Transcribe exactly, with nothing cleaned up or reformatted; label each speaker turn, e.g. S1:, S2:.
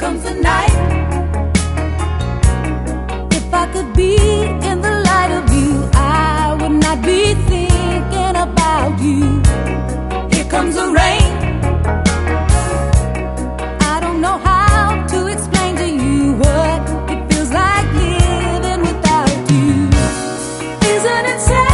S1: comes the night. If I could be in the light of you, I would not be thinking about you. Here comes the rain. I don't know how to explain to you what it feels like living without you. Isn't it sad?